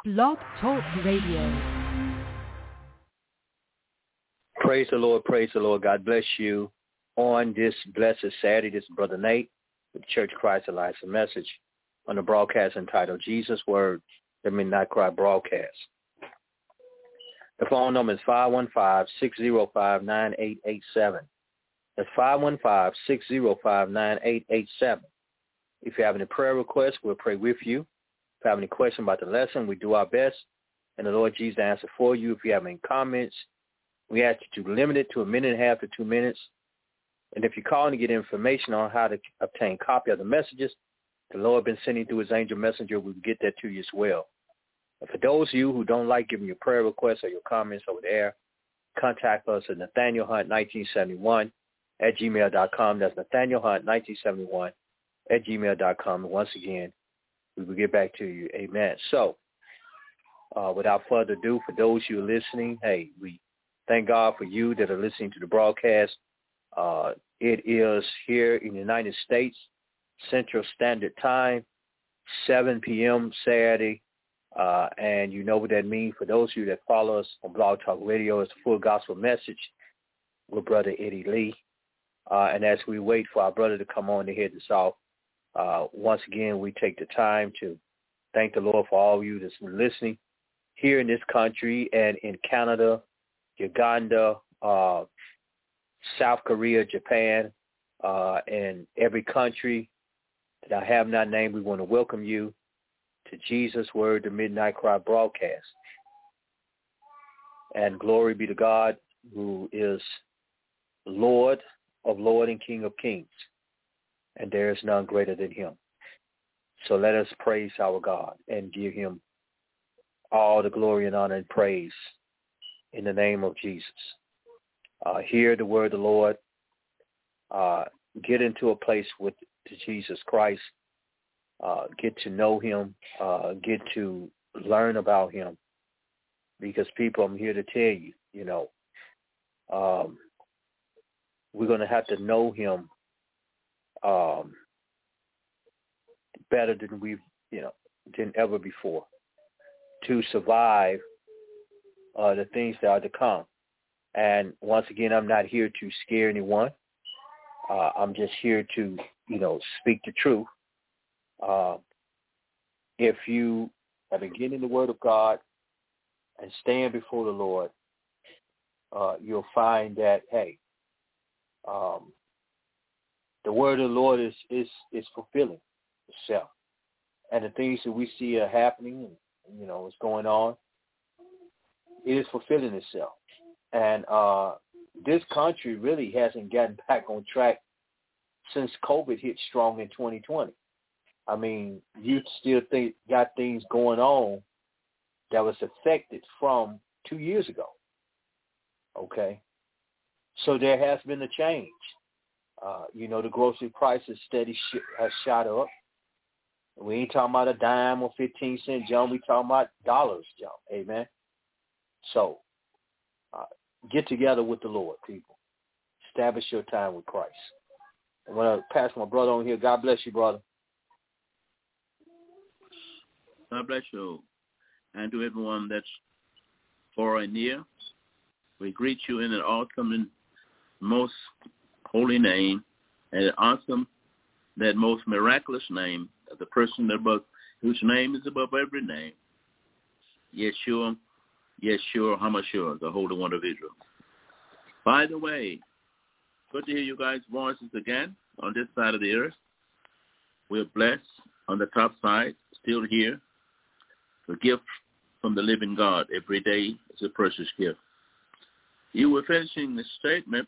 Blog Talk Radio. Praise the Lord, praise the Lord. God bless you. On this blessed Saturday, this is Brother Nate with Church Christ Alliance, a message on the broadcast entitled Jesus Word, the Midnight Cry broadcast. The phone number is 515-605-9887. That's 515-605-9887. If you have any prayer requests, we'll pray with you. If you have any questions about the lesson, we do our best, and the Lord Jesus answer for you. If you have any comments, we ask you to limit it to 1.5 to 2 minutes. And if you're calling to get information on how to obtain a copy of the messages, the Lord has been sending through his angel messenger, we will get that to you as well. And for those of you who don't like giving your prayer requests or your comments over the air, contact us at NathanielHunt1971@gmail.com. That's NathanielHunt1971@gmail.com. And once again, we will get back to you. Amen. So, without further ado, for those of you listening, hey, we thank God for you that are listening to the broadcast. It is here in the United States, Central Standard Time, 7 p.m. Saturday. And you know what that means. For those of you that follow us on Blog Talk Radio, it's the Full Gospel Message with Brother Eddie Lee. And as we wait for our brother to come on to head us off, once again, we take the time to thank the Lord for all of you that's been listening here in this country and in Canada, Uganda, South Korea, Japan, and every country that I have not named. We want to welcome you to Jesus Word, the Midnight Cry broadcast. And glory be to God, who is Lord of Lords and King of Kings. And there is none greater than him. So let us praise our God and give him all the glory and honor and praise in the name of Jesus. Hear the word of the Lord. Get into a place with Jesus Christ. Get to know him. Get to learn about him. Because people, I'm here to tell you, we're going to have to know him better than than ever before to survive the things that are to come. And once again, I'm not here to scare anyone. I'm just here to, speak the truth. If you are beginning the Word of God and stand before the Lord, you'll find that, hey, the Word of the Lord is fulfilling itself. And the things that we see are happening, and, what's going on, it is fulfilling itself. And this country really hasn't gotten back on track since COVID hit strong in 2020. I mean, you still got things going on that was affected from 2 years ago. Okay? So there has been a change. The grocery prices has shot up. We ain't talking about a dime or 15 cent jump. We talking about dollars jump. Amen? So, get together with the Lord, people. Establish your time with Christ. I'm going to pass my brother on here. God bless you, brother. God bless you. And to everyone that's far and near, we greet you in an awesome and most holy name, and an awesome, that most miraculous name of the person whose name is above every name, Yeshua, HaMashiach, the Holy One of Israel. By the way, good to hear you guys' voices again on this side of the earth. We're blessed on the top side, still here. The gift from the living God every day is a precious gift. You were finishing the statement.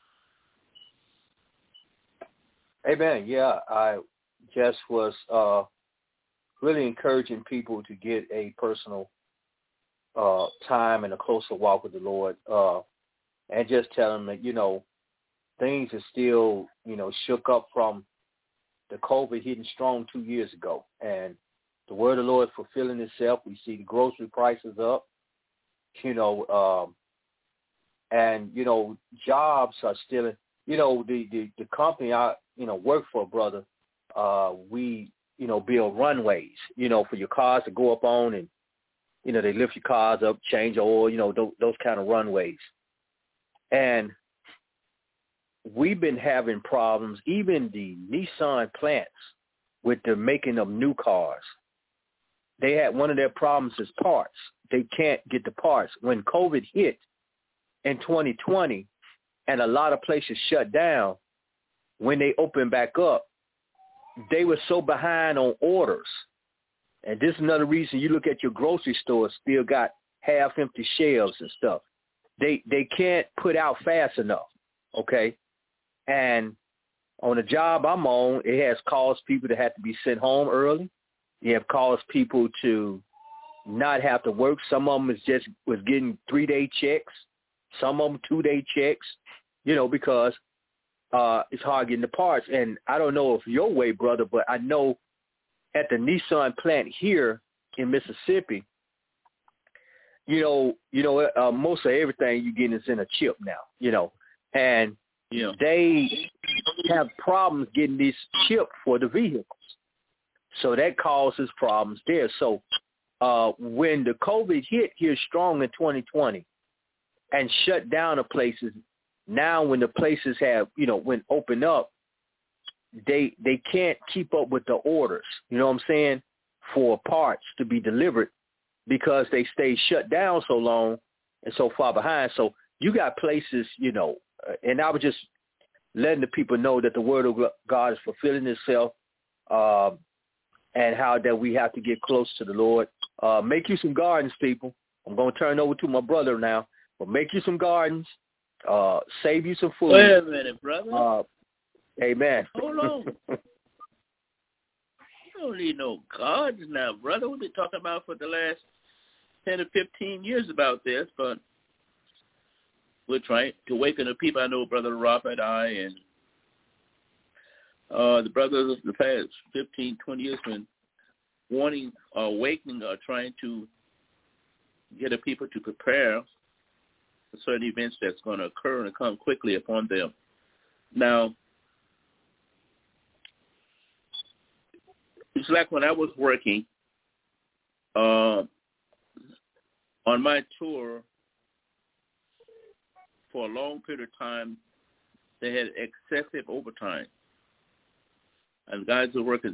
Amen. Yeah, I just was really encouraging people to get a personal time and a closer walk with the Lord, and just tell them that, things are still, shook up from the COVID hitting strong 2 years ago. And the word of the Lord is fulfilling itself. We see the grocery prices up, and, jobs are still, the company I, work for, brother, we, build runways, for your cars to go up on, and they lift your cars up, change oil, those kind of runways. And we've been having problems, even the Nissan plants, with the making of new cars. They had one of their problems is parts. They can't get the parts. When COVID hit in 2020 and a lot of places shut down, when they opened back up, they were so behind on orders. And this is another reason you look at your grocery store, still got half empty shelves and stuff. They can't put out fast enough, okay? And on the job I'm on, it has caused people to have to be sent home early. It have caused people to not have to work. Some of them was getting 3-day checks. Some of them 2-day checks, because it's hard getting the parts. And I don't know if your way, brother, but I know at the Nissan plant here in Mississippi, most of everything you get is in a chip now, and they have problems getting this chip for the vehicles. So that causes problems there. So when the COVID hit here strong in 2020 and shut down the places, now when the places have, when open up, they can't keep up with the orders, you know what I'm saying, for parts to be delivered because they stay shut down so long and so far behind. So you got places, and I was just letting the people know that the word of God is fulfilling itself, and how that we have to get close to the Lord. Make you some gardens, people. I'm going to turn over to my brother now, but make you some gardens, save you some food. Wait a minute, brother. Amen. Hold on. You don't need no gardens now, brother. We've been talking about for the last 10 to 15 years about this, but we're trying to awaken the people. I know Brother Robert, I, and the brothers of the past 15, 20 years been wanting, awakening, trying to get the people to prepare for certain events that's going to occur and come quickly upon them. Now, it's like when I was working on my tour for a long period of time, they had excessive overtime. And guys were working,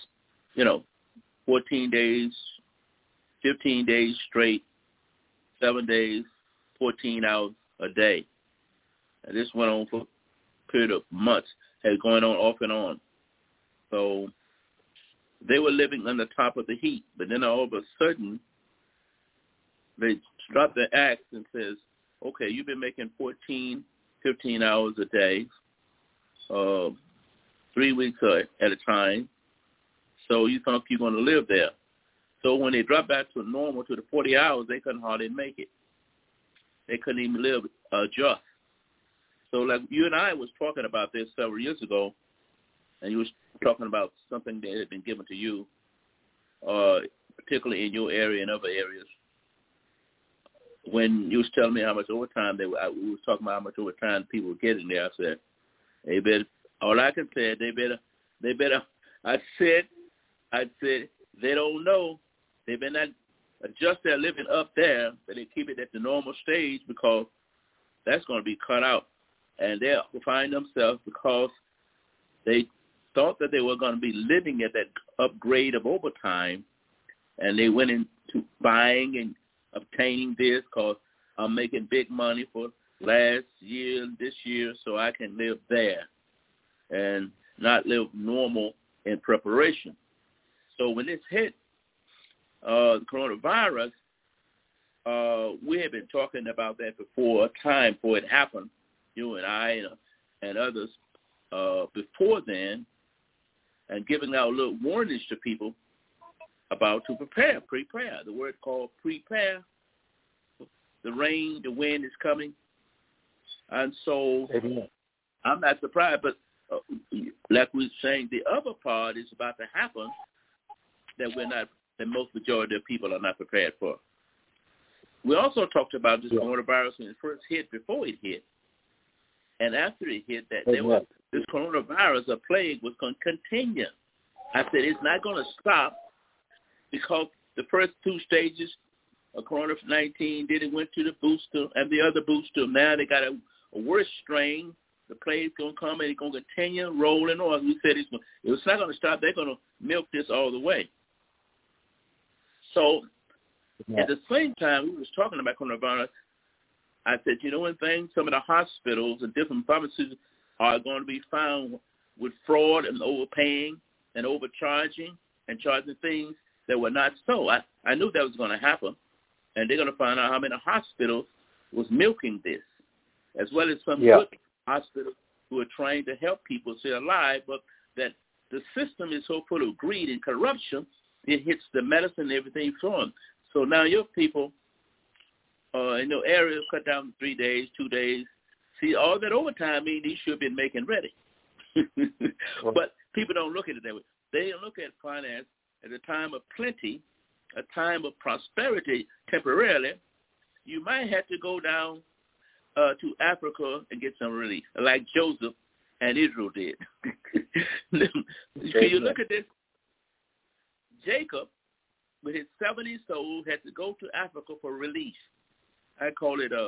14 days, 15 days straight, 7 days, 14 hours a day. And this went on for a period of months, had going on off and on. So they were living on the top of the heat. But then all of a sudden, they dropped their axe and says, okay, you've been making 14, 15 hours a day, 3 weeks at a time, so you think you're going to live there. So when they dropped back to normal, to the 40 hours, they couldn't hardly make it. They couldn't even live, adjust. So like you and I was talking about this several years ago, and you was talking about something that had been given to you, particularly in your area and other areas. When you was telling me how much overtime we was talking about how much overtime people were getting there, I said, they better, all I can say is they better, I said, they don't know. They better not adjust their living up there, but they keep it at the normal stage because that's going to be cut out. And they'll find themselves because they thought that they were going to be living at that upgrade of overtime, and they went into buying and obtaining this because I'm making big money for last year and this year, so I can live there and not live normal in preparation. So when this hit, the coronavirus, we had been talking about that before a time before it happened, you and I and others before then, and giving out little warnings to people about to prepare. The word called prepare. The rain, the wind is coming. And so I'm not surprised, but like we were saying, the other part is about to happen that the most majority of people are not prepared for. We also talked about this coronavirus when it first hit, before it hit. And after it hit, that this coronavirus, a plague, was going to continue. I said it's not going to stop because the first two stages COVID-19. Then it went to the booster and the other booster. Now they got a worse strain. The plague's going to come and it's going to continue rolling on. We said it's not going to stop. They're going to milk this all the way. So at the same time, we was talking about coronavirus. I said, you know one thing? Some of the hospitals and different pharmacies are going to be found with fraud and overpaying and overcharging and charging things that were not so. I knew that was going to happen, and they're going to find out how many hospitals was milking this, as well as some good hospitals who are trying to help people stay alive, but that the system is so full of greed and corruption, it hits the medicine and everything for them. So now your people in your areas cut down 3 days, 2 days. See, all that overtime means they should have been making ready. But people don't look at it that way. They look at finance as a time of plenty, a time of prosperity temporarily. You might have to go down to Africa and get some relief, like Joseph and Israel did. Can you look at this? Jacob, with his 70 souls, had to go to Africa for relief. I call it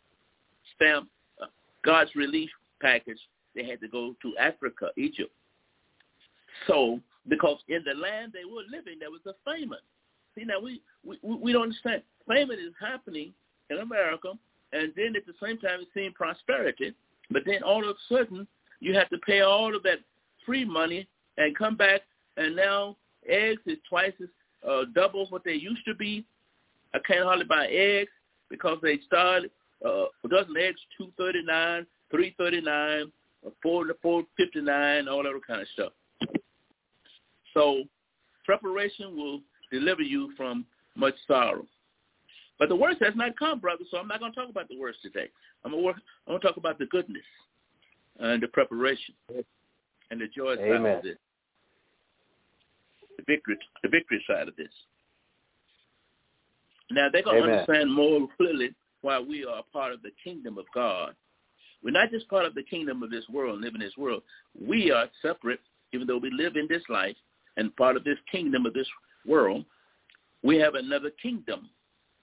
God's relief package. They had to go to Africa, Egypt. So, because in the land they were living, there was a famine. See, now we don't understand. Famine is happening in America, and then at the same time it's seeing prosperity. But then all of a sudden, you have to pay all of that free money and come back, and now eggs is twice as double what they used to be. I can't hardly buy eggs because they started a dozen eggs $2.39, $3.39, $4.59, all that kind of stuff. So preparation will deliver you from much sorrow. But the worst has not come, brother, so I'm not going to talk about the worst today. I'm going to talk about the goodness and the preparation and the joy side of this, the victory side of this. Now, they're going to understand more clearly why we are a part of the kingdom of God. We're not just part of the kingdom of this world and live in this world. We are separate, even though we live in this life and part of this kingdom of this world. We have another kingdom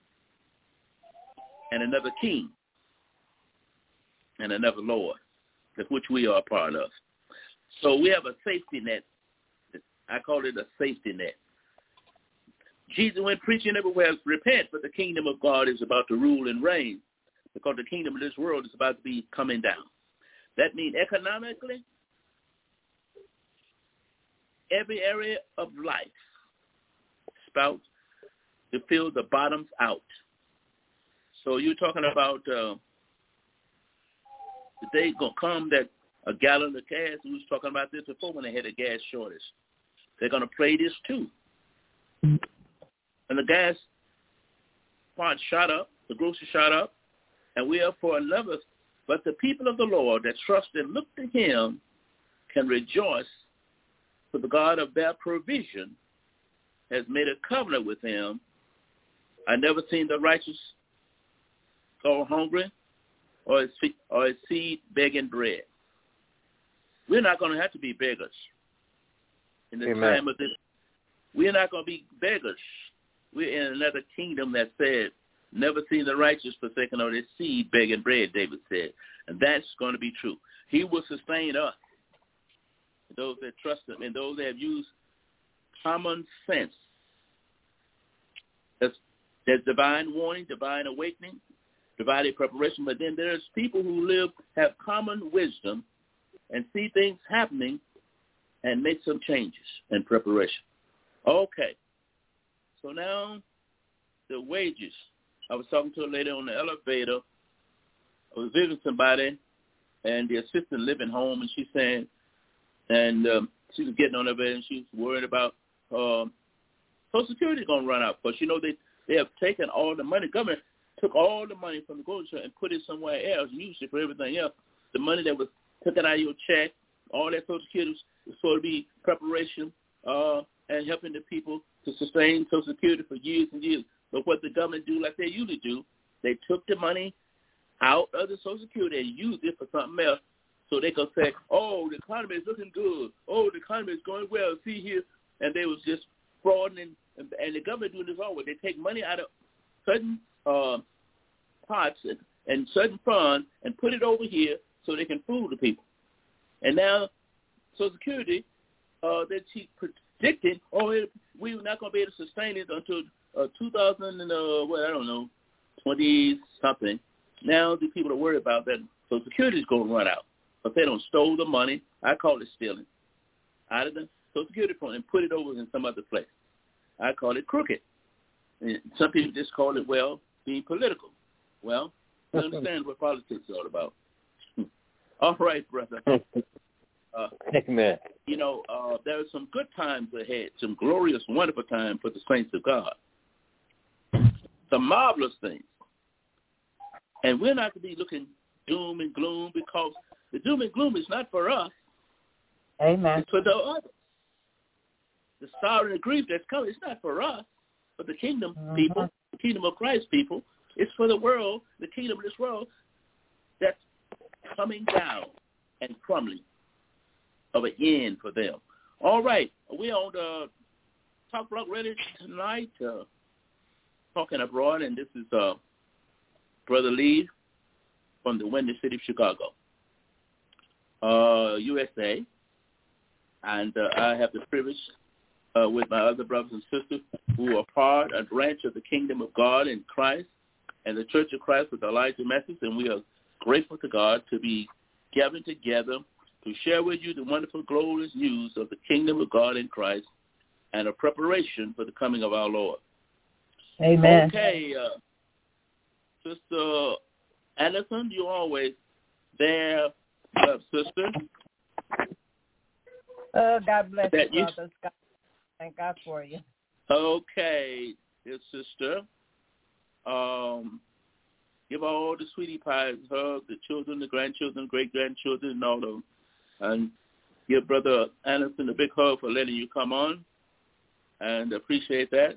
and another king and another Lord, of which we are a part of. So we have a safety net. I call it a safety net. Jesus went preaching everywhere, repent, but the kingdom of God is about to rule and reign, because the kingdom of this world is about to be coming down. That means economically, every area of life spouts to fill the bottoms out. So you're talking about the day going to come that a gallon of gas, we was talking about this before when they had a gas shortage. They're going to play this too. And the gas part shot up, the grocery shot up, and we are for another. But the people of the Lord that trust and look to him can rejoice, for the God of their provision has made a covenant with him. I never seen the righteous go hungry or his seed begging bread. We're not going to have to be beggars in the time of this. We're not going to be beggars. We're in another kingdom that said, never seen the righteous forsaken or his seed begging bread, David said. And that's going to be true. He will sustain us, those that trust him, and those that have used common sense. There's divine warning, divine awakening, divine preparation, but then there's people who have common wisdom and see things happening and make some changes in preparation. Okay. So now the wages. I was talking to a lady on the elevator. I was visiting somebody, and the assistant living home, and she's saying, and she was getting on her bed, and she was worried about Social Security going to run out. Because, they have taken all the money. Government took all the money from the grocery store and put it somewhere else, used it for everything else. The money that was taken out of your check, all that Social Security was supposed to be preparation and helping the people to sustain Social Security for years and years. But what the government do, like they usually do, they took the money out of the Social Security and used it for something else, so they could say, oh, the economy is looking good. Oh, the economy is going well. See here. And they was just frauding, and the government doing this always. They take money out of certain pots and certain funds and put it over here so they can fool the people. And now Social Security, that she predicted, we're not going to be able to sustain it until 20-something. Now the people are worried about that Social Security is going to run out. If they don't stole the money, I call it stealing, out of the Social Security fund and put it over in some other place. I call it crooked. And some people just call it, being political. Well, I understand what politics is all about. All right, brother. Amen. There are some good times ahead, some glorious, wonderful times for the saints of God. Some marvelous things. And we're not going to be looking doom and gloom, because the doom and gloom is not for us. Amen. It's for the others. The sorrow and the grief that's coming, it's not for us, but the kingdom people, the kingdom of Christ people. It's for the world, the kingdom of this world that's coming down and crumbling of an end for them. All right. We're on the Talk Block Radio tonight, talking abroad, and this is Brother Lee from the Windy City of Chicago, USA. And I have the privilege with my other brothers and sisters who are part, a branch of the kingdom of God in Christ and the Church of Christ with Elijah Message, and we are grateful to God to be gathered together to share with you the wonderful, glorious news of the kingdom of God in Christ and a preparation for the coming of our Lord. Amen. Okay, Sister Anderson, you're always there, sister. God bless you, you, brothers. Thank God for you. Okay, dear sister. Give all the sweetie pies a hug, the children, the grandchildren, great-grandchildren, and all of them. And give Brother Anderson a big hug for letting you come on, and appreciate that.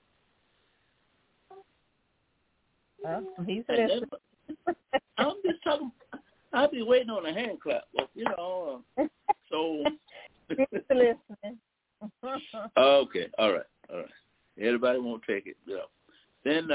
He's listening. I'm just talking. I'll be waiting on a hand clap. Well, so. He's listening. Okay, all right. Everybody won't take it. Yeah. Then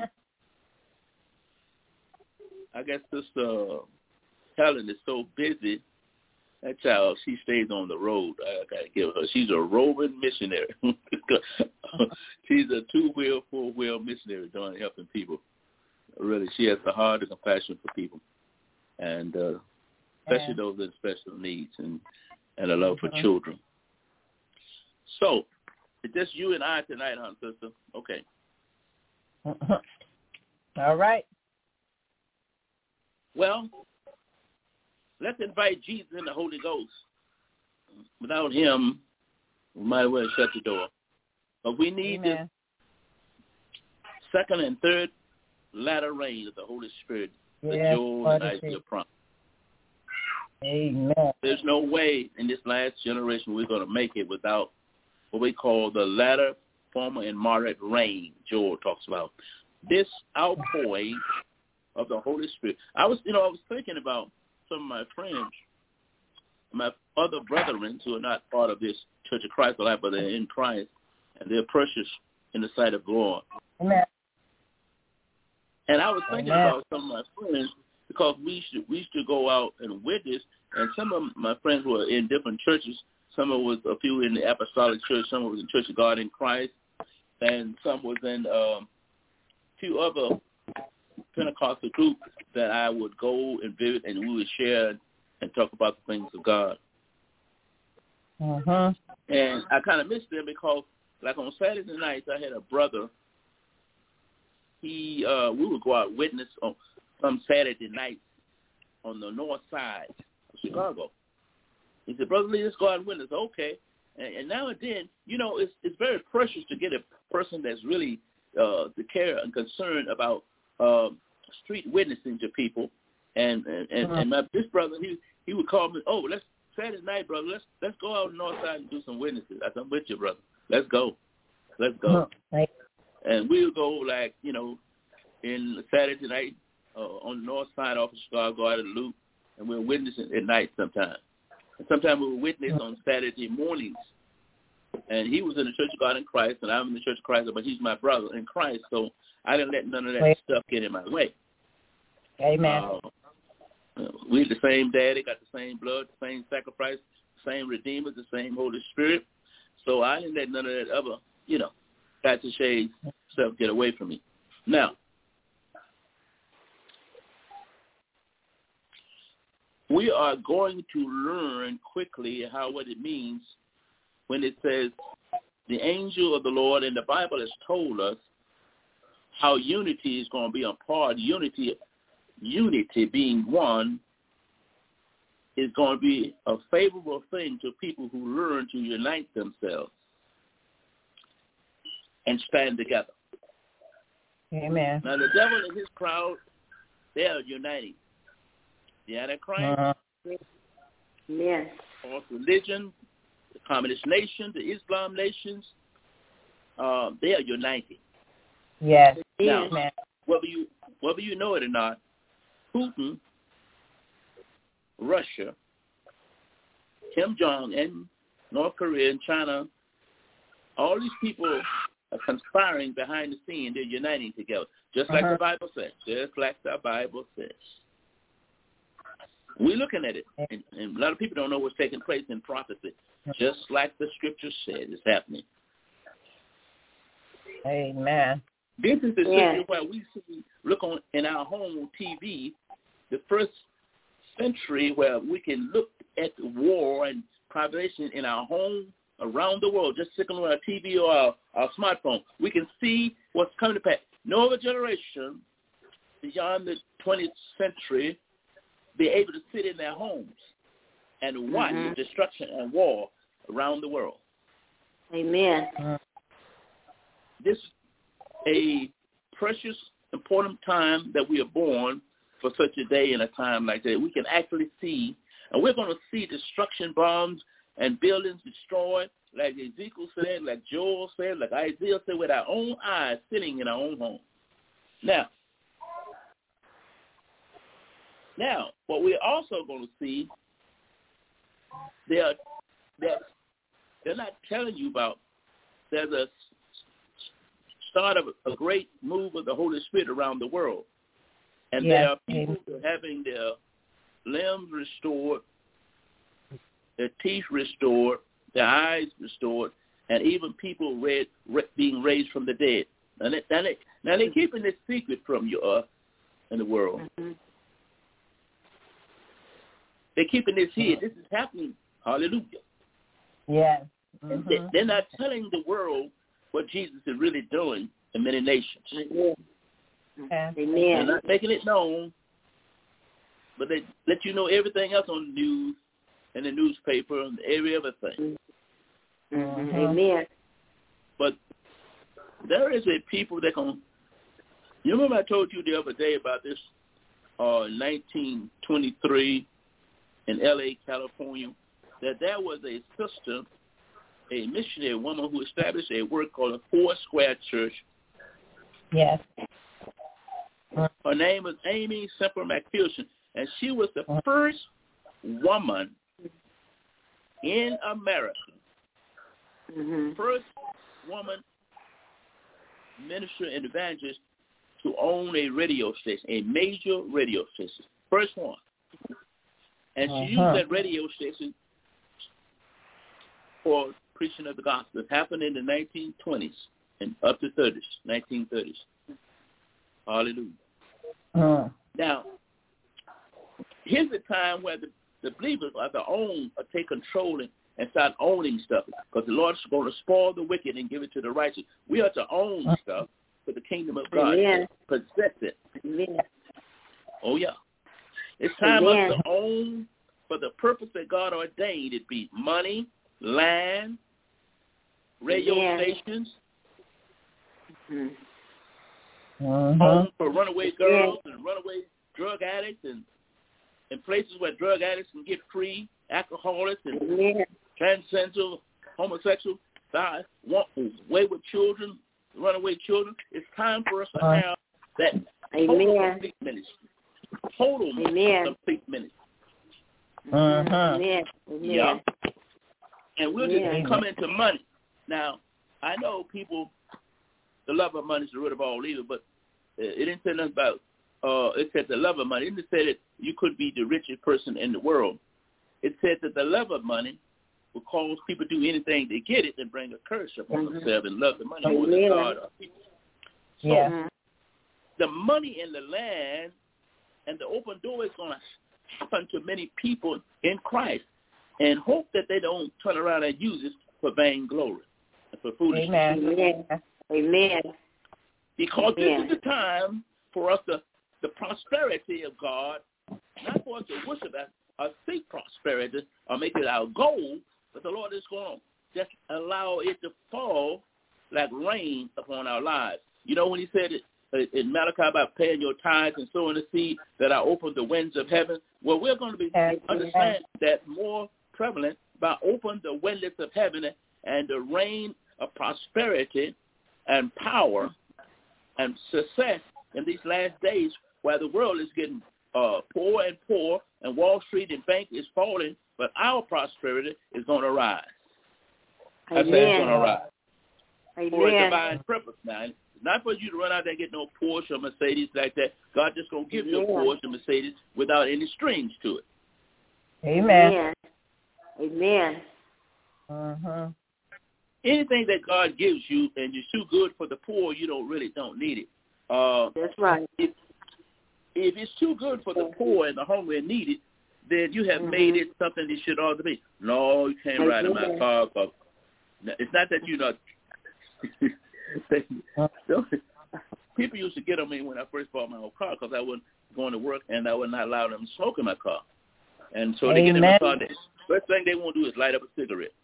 I guess Sister Helen is so busy. That child, she stays on the road. I gotta give her. She's a roving missionary. She's a 2-wheel, 4-wheel missionary doing helping people. Really, she has the heart and compassion for people, and especially those with special needs and a love for children. So, it's just you and I tonight, huh, sister? Okay. All right. Well, let's invite Jesus and the Holy Ghost. Without him, we might as well shut the door. But we need the second and third latter rain of the Holy Spirit, the Joel and Isaiah promised. Amen. There's no way in this last generation we're going to make it without what we call the latter, former, and moderate rain Joel talks about. This outpouring of the Holy Spirit. I was thinking about some of my friends, my other brethren who are not part of this Church of Christ alive, but they're in Christ, and they're precious in the sight of God. Amen. And I was thinking about some of my friends, because we used to go out and witness, and some of my friends were in different churches. Some of was a few in the Apostolic Church, some was in Church of God in Christ, and some was in a few other Pentecostal groups that I would go and visit, and we would share and talk about the things of God. And I kind of missed them because, like on Saturday nights, I had a brother. We would go out and witness on some Saturday nights on the north side of Chicago. He said, Brother Lee, let's go out and witness. Okay. And now and then, it's very precious to get a person that's really to care and concerned about street witnessing to people. And this brother, he would call me, let's Saturday night, brother, let's go out on the north side and do some witnesses. I said, I'm with you, brother. Let's go. And we would go in Saturday night on the north side off of Chicago out of the Loop, and we're witnessing at night sometimes. And sometimes we would witness on Saturday mornings And he was in the Church of God in Christ, and I'm in the Church of Christ, but he's my brother in Christ, so I didn't let none of that stuff get in my way. Amen. We the same daddy, got the same blood, the same sacrifice, the same Redeemer, the same Holy Spirit. So I didn't let none of that other, gotcha shades stuff get away from me. Now, we are going to learn quickly what it means when it says the angel of the Lord, and the Bible has told us how unity is going to be a part. Unity being one is going to be a favorable thing to people who learn to unite themselves and stand together. Amen. Now, the devil and his crowd, they are uniting. The Antichrist, yes, false religion, the communist nation, the Islam nations, they are uniting. Yes. Now, Amen. whether you know it or not, Putin, Russia, Kim Jong, and North Korea and China, all these people are conspiring behind the scene. They're uniting together, just like the Bible says. Just like the Bible says. We're looking at it, and a lot of people don't know what's taking place in prophecy. Just like the Scripture said, it's happening. Amen. This is the scripture where we see, look on in our home TV, the first century where we can look at the war and privation in our home around the world, just sitting on our TV or our smartphone. We can see what's coming to pass. No other generation beyond the 20th century be able to sit in their homes and watch destruction and war around the world. Amen. This is a precious, important time that we are born for such a day and a time like that. We can actually see, and we're going to see destruction bombs and buildings destroyed, like Ezekiel said, like Joel said, like Isaiah said, with our own eyes, sitting in our own home. Now, what we're also going to see, they're not telling you about, there's a start of a great move of the Holy Spirit around the world. And there are people having their limbs restored, their teeth restored, their eyes restored, and even people being raised from the dead. Now they're keeping this secret from you in the world. They're keeping this here. This is happening. Hallelujah. Yes. They're not telling the world what Jesus is really doing in many nations. Amen. They're not making it known, but they let you know everything else on the news and the newspaper and every other thing. Amen. But there is a people that can. You remember I told you the other day about this 1923 in L.A., California, that there was a sister, a missionary woman who established a work called a Foursquare Church. Yes. Her name was Amy Semper McPherson, and she was the first woman in America, first woman minister and evangelist to own a radio station, a major radio station, first one. And she used that radio station for preaching of the gospel. It happened in the 1920s and up to 1930s. Hallelujah. Now, here's the time where the believers are to own or take control and start owning stuff, because the Lord's going to spoil the wicked and give it to the righteous. We are to own stuff for the kingdom of God. Possess it. Oh, yeah. It's time us to own for the purpose that God ordained. It be money, land, radio stations, home for runaway girls and runaway drug addicts, and places where drug addicts can get free, alcoholics and transcendental homosexual, wayward children, runaway children. It's time for us to have that total complete ministry. Total complete ministry. Yeah. And we'll just come into money. Now, I know people, the love of money is the root of all evil, but it didn't say nothing about, it said the love of money. It didn't say that you could be the richest person in the world. It said that the love of money will cause people to do anything to get it and bring a curse upon themselves and love the money more than God or people. So the money in the land and the open door is going to happen to many people in Christ, and hope that they don't turn around and use it for vainglory and for foolishness. Amen. Amen. Because this is the time for us the prosperity of God, not for us to worship or seek prosperity or make it our goal, but the Lord is going to just allow it to fall like rain upon our lives. You know when he said it in Malachi about paying your tithes and sowing the seed that I open the windows of heaven? Well, we're going to be understand that more prevalent by opening the windows of heaven and the rain of prosperity and power and success in these last days, where the world is getting poor and poor, and Wall Street and bank is falling, but our prosperity is going to rise. I say it's going to rise. For a divine purpose now. Not for you to run out there and get no Porsche or Mercedes like that. God just going to give you a Porsche or Mercedes without any strings to it. Amen. Amen. Anything that God gives you and you're too good for the poor, you don't need it. That's right. If it's too good for the poor and the hungry and needy, then you have made it something it should ought to be. No, you can't ride in my car. It's not that you're not. People used to get on me when I first bought my own car because I wasn't going to work and I would not allow them to smoke in my car. And so they get in my car. The first thing they want to do is light up a cigarette.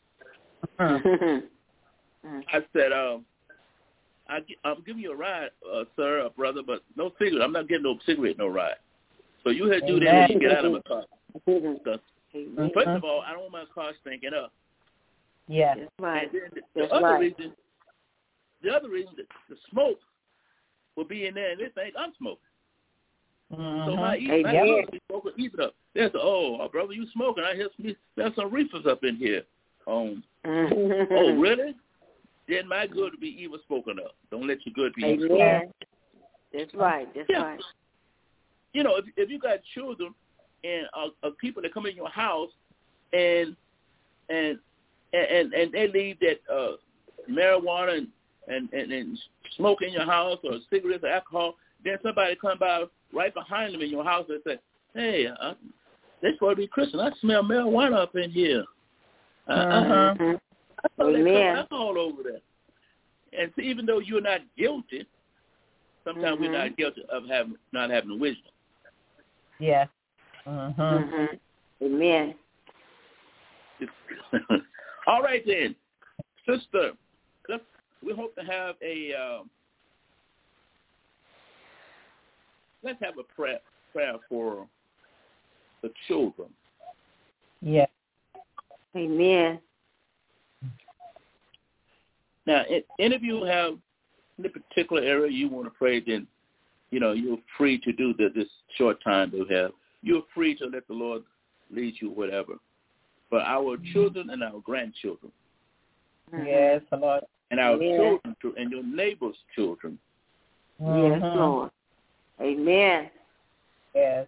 I said, I'm giving you a ride, sir, or brother, but no cigarette. I'm not getting no cigarette, no ride. So you had to do that when you get out of my car. First of all, I don't want my car stinking up. Yeah. That's right. And then the other reason that the smoke will be in there and they think I'm smoking. So my neighbors be smoking even up. They say, oh, brother, you smoking. I hear there's some reefers up in here. Oh, really? Then my good will be evil spoken of. Don't let your good be evil spoken of. That's right. That's right. You know, if you got children and people that come in your house and they leave that marijuana and smoke in your house or cigarettes or alcohol, then somebody come by right behind them in your house and say, hey, they're supposed to be Christian. I smell marijuana up in here. I saw that alcohol over there. And so even though you're not guilty, sometimes we're not guilty of not having wisdom. Yeah. Amen. All right then, sister. We hope to have let's have a prayer for the children. Yeah. Amen. Now, any of you have any particular area you want to pray, then, you're free to do this short time we have. You're free to let the Lord lead you, whatever. For our children and our grandchildren. Yes, Lord. And our children and your neighbors' children. Yes, Lord. Amen. Yes.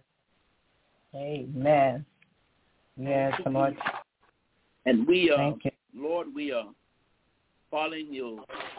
Amen. Yes, Lord. And we Thank you. Lord, we are following your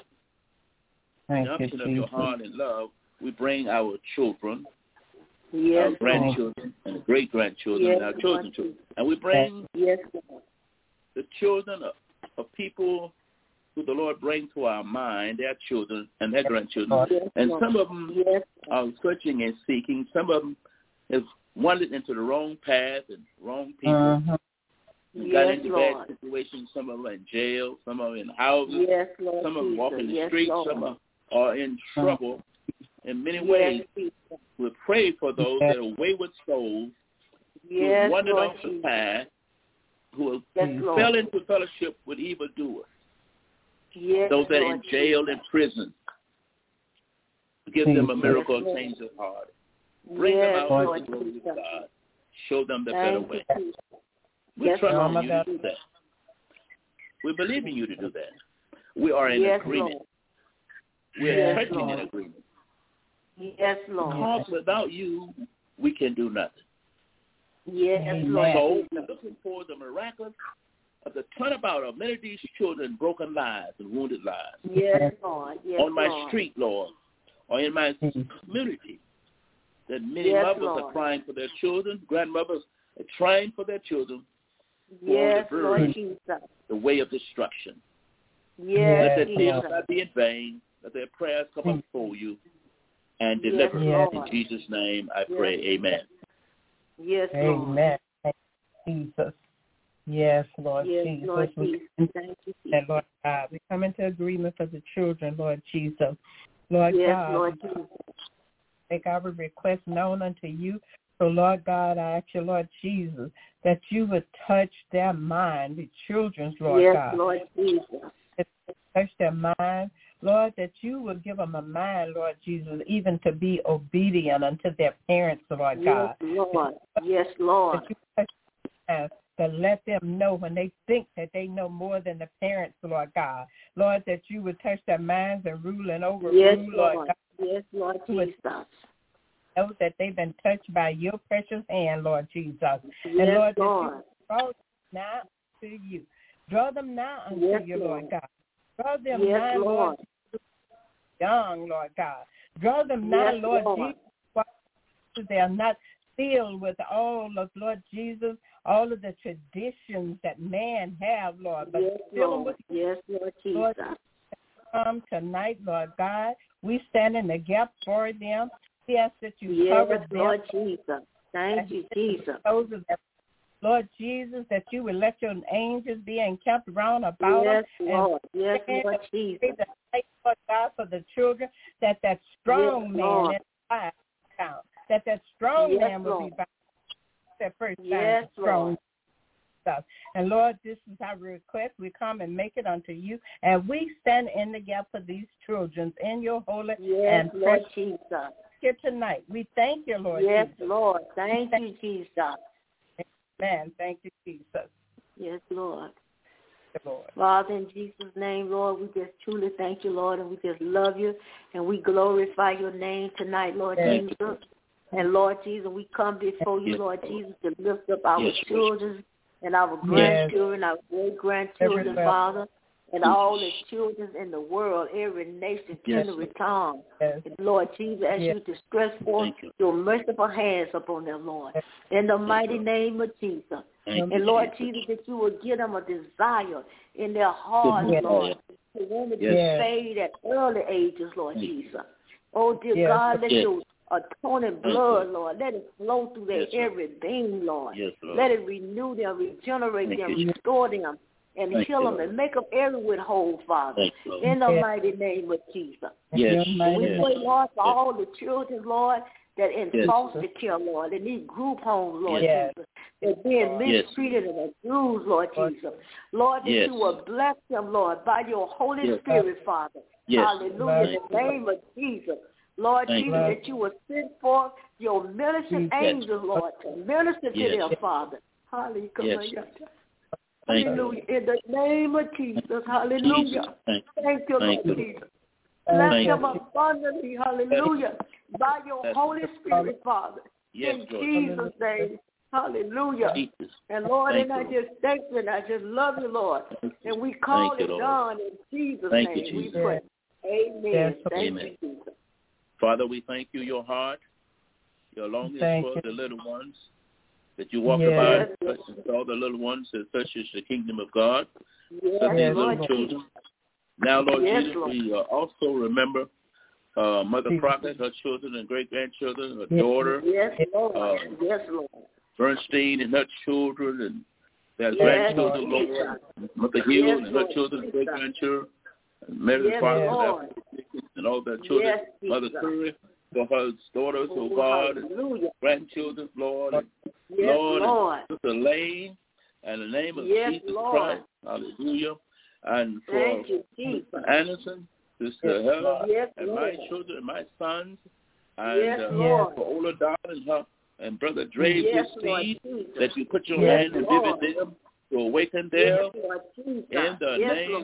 Thank of your heart and love. We bring our children, our grandchildren, and great-grandchildren, and our children's children. And we bring the children of people who the Lord brings to our mind, their children and their grandchildren. And some of them are searching and seeking. Some of them have wandered into the wrong path and wrong people. Got into bad situations. Some of them are in jail. Some are in houses. Some of them walk in the streets. Some are in trouble in many ways. We pray for those that are wayward souls who wandered off the path, who fell into fellowship with evildoers. Those that are in jail and prison. Give them a miracle and change their heart. Bring them out to the glory of God. Show them the better way. We trust in you to do that. We believe in you to do that. We are in Yes, agreement. Lord. We are Yes, touching Lord. in agreement. Yes, Lord. Because without you, we can do nothing. Yes, Amen. Lord. So we're looking for the miraculous of the turnabout of many of these children, broken lives and wounded lives. Yes, Lord. Yes, on my Lord. street, Lord, or in my community, that many Yes, mothers Lord. are crying for their children, grandmothers are trying for their children, Yes, who are on Lord the verge, Jesus. the way of destruction. Yes, Let their tears Jesus. not be in vain. Let their prayers come up before you and Yes, deliver. Yes. In Lord. Jesus' name I Yes. pray. Amen. Yes, Lord. Amen. Thank you, Jesus. Yes, Lord Yes, Jesus. Lord We Jesus. Thank you, and Jesus. Lord God, we come into agreement for the children, Lord Jesus. Lord Yes, God, Lord we Jesus. make our request known unto you. So, Lord God, I ask you, Lord Jesus, that you would touch their mind, the children's, Lord Yes, God. Lord Jesus. Touch their mind, Lord, that you would give them a mind, Lord Jesus, even to be obedient unto their parents, Lord God. Yes, Lord. Yes, Lord. That you touch them, to let them know when they think that they know more than the parents, Lord God. Lord, that you would touch their minds and rule and overrule, Yes, Lord Lord. God. Yes, Lord Jesus. Know that they've been touched by your precious hand, Lord Jesus. And Yes, Lord, that Lord. you draw them now to you. Draw them now unto Yes, you, Lord Lord. God. Draw them Yes, now, Lord Lord. Jesus, young, Lord God. Draw them now, Yes, Lord Lord. Jesus. They are not filled with all of, Lord Jesus, all of the traditions that man have, Lord, but Yes, fill them Lord. with Yes, Lord Jesus. Lord, tonight, Lord God. We stand in the gap for them. We ask that you cover Yes, them. Lord Jesus. Thank you, Jesus. Lord Jesus, that you would let your angels be encamped round about Yes, them. Lord. Yes, And Lord Jesus. pray that, Lord God, for the children, that strong Yes, man Lord. in the life count, that strong Yes, man will Lord. be bound. That first Yes, time strong Lord. stuff. And Lord, this is our request. We come and make it unto you, and we stand in the gap for these children in your holy Yes, and Lord precious Jesus. here tonight. We thank you, Lord Yes, Jesus. Lord. Thank you, Jesus. Amen. Thank you, Jesus. Yes, Lord. Lord. Father, in Jesus' name, Lord, we just truly thank you, Lord, and we just love you, and we glorify your name tonight, Lord Thank Jesus. And Lord Jesus, we come before you, Lord Jesus, to lift up our Yes, children and our grandchildren, our great-grandchildren, Everywhere. Father, and all the children in the world, every nation, Yes, every tongue. Yes. And Lord Jesus, as Yes. you to stretch forth Thank you. your merciful hands upon them, Lord, in the mighty name of Jesus. Thank And you, Lord Jesus. Jesus, that you will give them a desire in their hearts, Yes. Lord, to want to be Yes. saved at early ages, Lord Thank Jesus. Oh, dear Yes. God, let Yes. your atoning Thank blood, you. Lord, let it flow through their Yes, Lord. every being, Lord. Yes, Lord. Let it renew them, regenerate Thank them, you. restore them, and Thank heal you, them Lord. and make them everywhere whole, Father, Thank you, Lord. in the Yes. mighty name of Jesus. Yes. And we Yes. pray, Lord, for Yes. all the children, Lord, that in Yes. foster care, Lord, in these group homes, Lord Yes. Jesus, they're being Yes. mistreated and abused, Lord Jesus. Lord, that Yes. you will bless them, Lord, by your Holy Yes. Spirit, Father. Yes. Hallelujah. In Thank the you, name of Jesus. Lord Thank Jesus, you. that you will send forth your ministering Yes. angels, Lord, to minister to Yes. them, Father. Hallelujah. Yes. Thank you. Hallelujah. In the name of Jesus. Hallelujah. Jesus. Thank you. Thank you, Thank Lord you. Jesus. Bless Thank them you. abundantly, hallelujah, by your Yes. Holy Spirit, Father. Yes, In Lord. Jesus' name, hallelujah. Jesus. And Lord, Thank and I you. just thank you, and I just love you, Lord. And we call Thank you, it Lord. done in Jesus' Thank you, name. We Jesus. pray. Amen. Yes. Thank Amen. you, Jesus. Father, we thank you, your heart, your longing Thank for you. the little ones, that you walk Yes. about Yes. and touch all the little ones that touches the kingdom of God, Yes, such Yes, as Lord little Jesus. children. Now, Lord Yes, Jesus, Lord. we also remember Mother Jesus. Crockett, her children and great-grandchildren, her Yes. daughter, Yes, Lord. Yes, Lord. Bernstein and her children, and their Yes, grandchildren, Lord. Lord, Mother Hill Yes, and her Lord children, Jesus. great-grandchildren, and Mary Yes, Crockett Lord. and all their children, Yes, Mother Jesus. Curry, for her daughters, Oh, God, and hallelujah. grandchildren, Lord, and Yes, Lord, Lord. and Sister Lane, and the name of Yes, Jesus Lord. Christ, hallelujah, and for Thank you, Jesus. Sister Anderson, Sister Helen, Yes, and Lord. my children, and my sons, and Yes, Yes. Lord. for Ola Don and her and Brother Dre's Yes, Lord seed, Jesus. that you put your Yes, hand and Lord. visit them, to awaken them Yes, Lord Jesus. in the Yes, name Lord. of